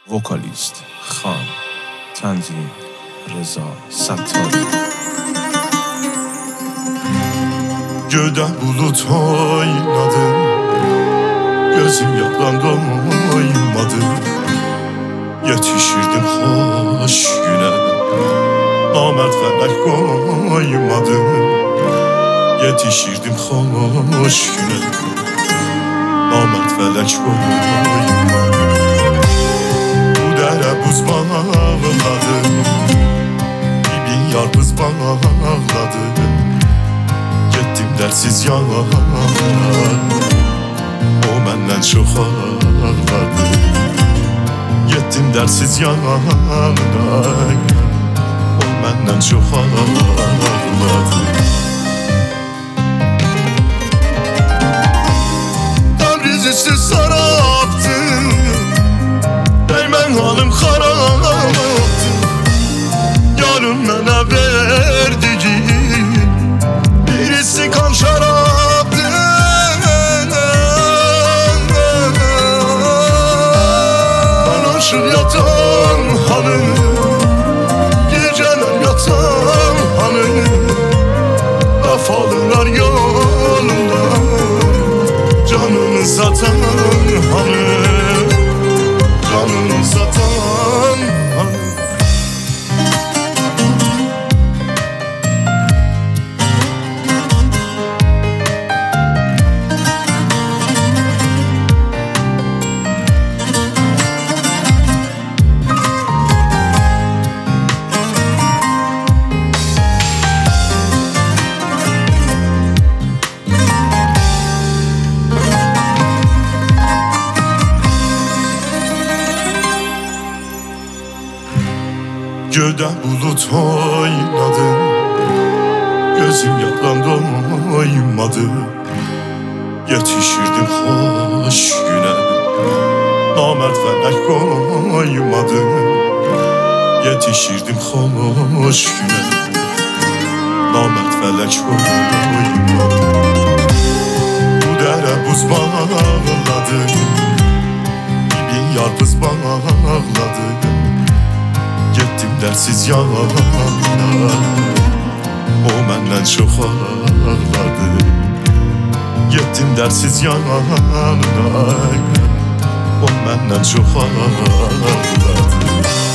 Vokalist Xan, Tənzim Rıza Səttari. Göğde bulut oynadı, gözüm yalan doymadı. Yetişirdim hoş güne, namert felek koymadı. Yetişirdim hoş güne, namert felek koymadı. Bu dere buz bağladı, bir yar bağladı. Getdim dersiz yana, o menden çok ağladı. Getdim dersiz yana, o menden çok ağladı. Tabriz üstü saraptı, değmen halim haraptı. Yarım mənə verdiğin birisi kan şaraptı. Ben aşık yatan hanım, geceler yatan hanım. Vefalılar yanımda, canını satan hanım. Canını satan hanım. Göğde bulut oynadı, gözüm yalan doymadı. Yetişirdim hoş güne, namert felek koymadı. Yetişirdim hoş güne, namert felek koymadı. Bu dere buz bağladı, bir yar bağladı. Getdim dersiz yana, o menden çok ağladı. Getdim dersiz yana, o menden çok ağladı.